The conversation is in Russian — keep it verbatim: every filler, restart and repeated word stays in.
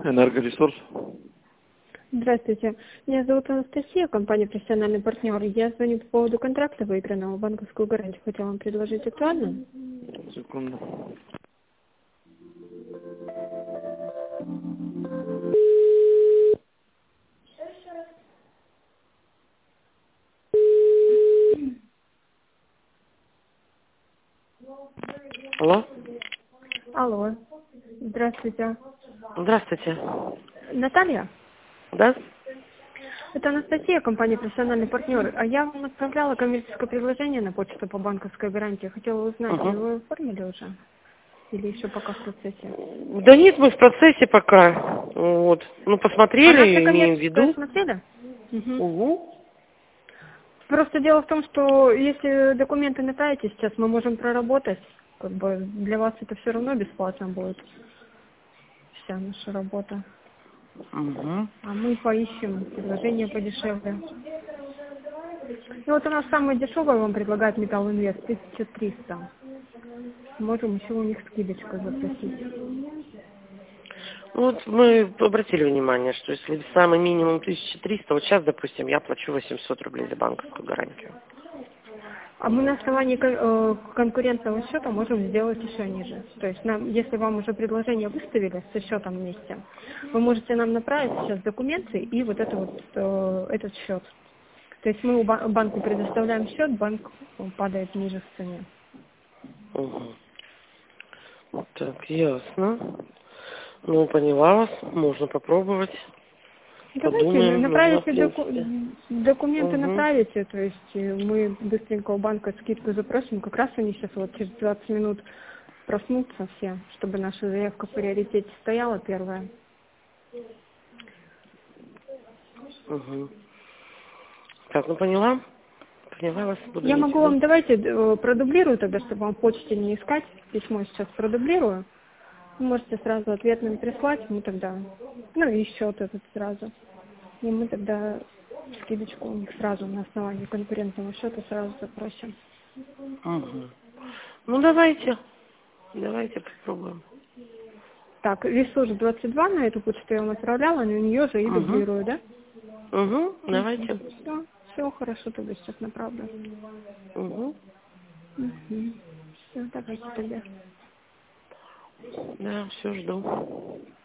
Энергоресурс. Здравствуйте. Меня зовут Анастасия, компания «Профессиональный партнер». Я звоню по поводу контракта выигранного, банковскую гарантию. Хотела вам предложить. Актуально? Секунду. Алло? Алло. Здравствуйте. Здравствуйте. Наталья? Да? Это Анастасия, компания «Профессиональный партнер». А я вам отправляла коммерческое предложение на почту по банковской гарантии. Хотела узнать, Угу. вы оформили уже? Или еще пока в процессе? Да нет, мы в процессе пока. Вот. Ну, А наше посмотрели, имеем в коммерческое виду. смотрели? Угу. Угу. Просто дело в том, что если документы направите сейчас, мы можем проработать. Как бы для вас это все равно бесплатно будет. Вся наша работа. Угу. А мы поищем предложение подешевле. Ну вот у нас самое дешевое вам предлагает Металл Инвест, тысяча триста. Можем еще у них скидочку запросить. Вот мы обратили внимание, что если самый минимум тысяча триста, вот сейчас, допустим, я плачу восемьсот рублей за банковскую гарантию. А мы на основании кон- э, конкурентного счета можем сделать еще ниже. То есть нам, если вам уже предложение выставили со счетом вместе, вы можете нам направить сейчас документы и вот это вот, э, этот счет. То есть мы у ба- банку предоставляем счет, банк падает ниже в цене. Угу. Так, ясно. Ну, поняла вас. Можно попробовать. Давайте на- Подумаем, нужна в направите принципе. доку- документы, Угу. направите, то есть э, мы быстренько у банка скидку запросим, как раз они сейчас вот через двадцать минут проснутся все, чтобы наша заявка в приоритете стояла первая. Угу. Так, ну поняла. Поняла вас, буду Я иметь в могу виду. вам, давайте э, продублирую тогда, чтобы вам в почте не искать, письмо сейчас продублирую. Вы можете сразу ответ нам прислать, мы тогда, ну и счет этот сразу. И мы тогда скидочку у них сразу на основании конкурентного счета сразу запросим. Угу. Ну, давайте. Давайте попробуем. Так, ресурс двадцать два на эту почту я вам отправляла, на нее же и Угу. дублирую, да? Угу. Давайте. Все, все хорошо, тогда сейчас направлю. Угу. Все, давайте тогда. Да, все жду.